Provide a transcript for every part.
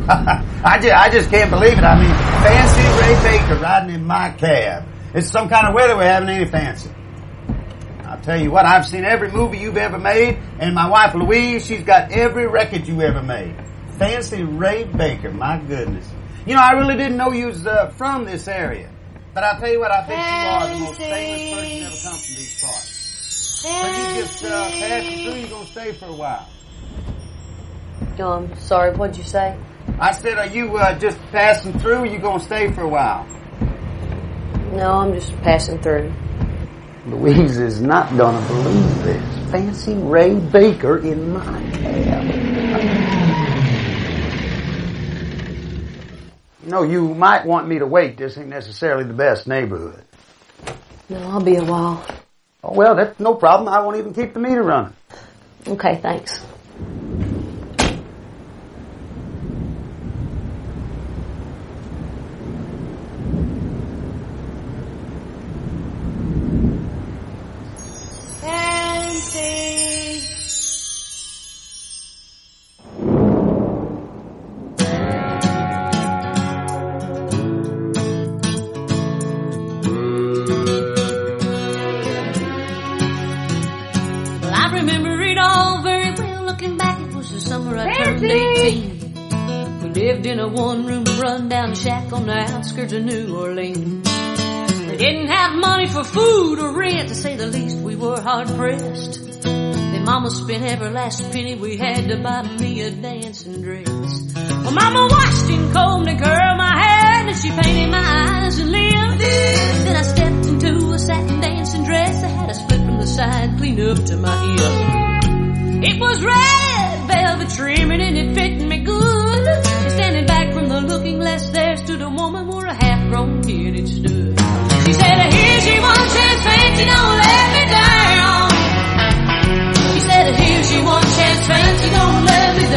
I just can't believe it. I mean, Fancy Ray Baker riding in my cab. It's some kind of weather we haven't any fancy. I'll tell you what, I've seen every movie you've ever made, and my wife Louise, she's got every record you ever made. Fancy Ray Baker, my goodness. You know, I really didn't know you was from this area. But I'll tell you what, I think you are the most famous person ever come from these parts. But you just passing through, you're going to stay for a while. I'm sorry, what'd you say? I said, are you just passing through, or you going to stay for a while? No, I'm just passing through. Louise is not going to believe this. Fancy Ray Baker in my cab. You know, you might want me to wait. This ain't necessarily the best neighborhood. No, I'll be a while. Oh, well, that's no problem. I won't even keep the meter running. Okay, thanks. In a one-room run-down shack on the outskirts of New Orleans. We didn't have money for food or rent, to say the least. We were hard-pressed. Then Mama spent every last penny we had to buy me a dancing dress. Well, Mama washed and combed and curled my hair, and she painted my eyes and lips. Then I stepped into a satin dancing dress that had a split from the side, clean up to my hip. It was red velvet trimming and it fit me good. Standing back from the looking glass, there stood a woman where a half-grown kid had stood. She said, here's your one chance, fancy, don't let me down. She said, here's your one chance, fancy, don't let me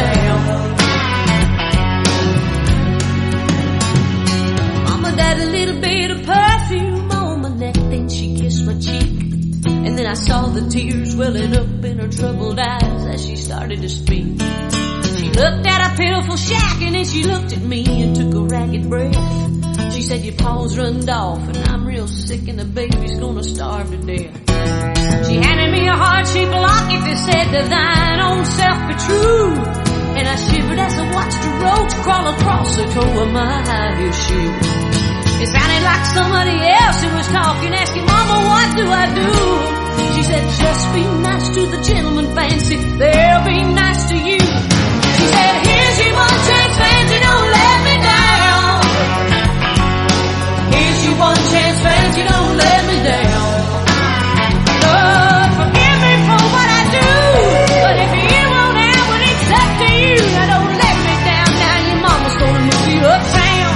down. Mama died a little bit of perfume on my neck, then she kissed my cheek. And then I saw the tears welling up in her troubled eyes as she started to speak. She looked at a pitiful shack and then she looked at me and took a ragged breath. She said, your paws runned off and I'm real sick and the baby's gonna starve to death. She handed me a heart-shaped locket that said, to thine own self be true. And I shivered as I watched a roach crawl across the toe of my high-heel shoe. It sounded like somebody else who was talking, asking, Mama, what do I do? She said, just be nice to the gentleman, Fancy, they'll be nice to you. She said, here's your one chance, Fancy, don't let me down. Here's your one chance, Fancy, don't let me down. Lord, forgive me for what I do, but if you won't have it, it's up to you. Now don't let me down, now your mama's gonna move you uptown.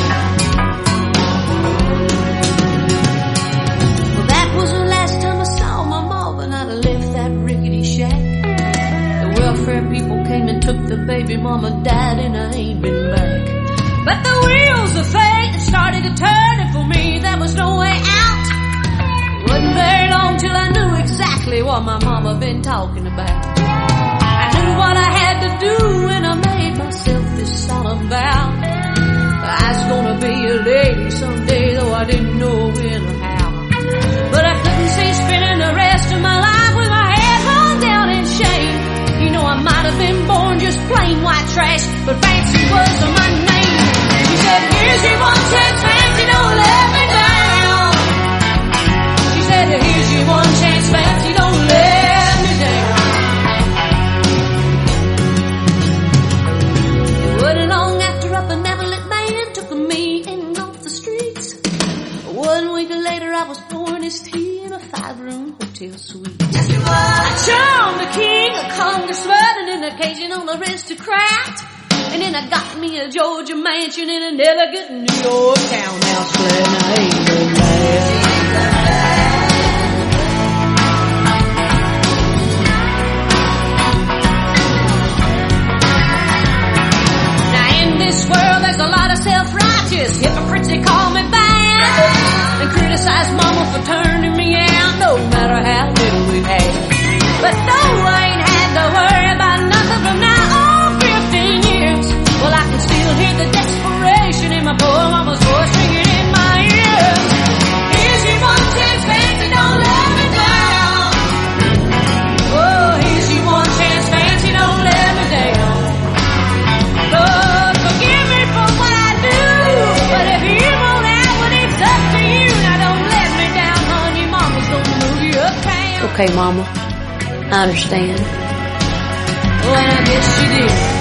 Well, that was the last time I saw my mom, and I'd have left that rickety shack. The welfare people came and took the baby, mama died and I ain't been back. But the wheels of fate started to turn, and for me there was no way out. It wasn't very long till I knew exactly what my mama been talking about. I knew what I had to do and I made myself this solemn vow. I was gonna be a lady someday, though I didn't know when or how. But I couldn't see spending the rest of my life with my head hung down in shame. You know, I might have been born just plain white trash, but Fancy was my name. She said, here's your one chance, Fancy, don't let me down. She said, here's your one chance, Fancy, don't let me down. It wasn't long after a benevolent man took me in off the streets. 1 week later I was pouring his tea in a 5-room hotel suite. I charmed the king, a congressman, and an occasional aristocrat. And then I got me a Georgia mansion in an elegant New York townhouse flat, and I ain't been mad. Now in this world there's a lot of self-righteous hypocrites that call me bad and criticize mama for turning me out, no matter how little we've had. But though I ain't had to worry about nothing from now on 15 years, well, I can still Okay, Mama. I understand. Oh, and I guess she did.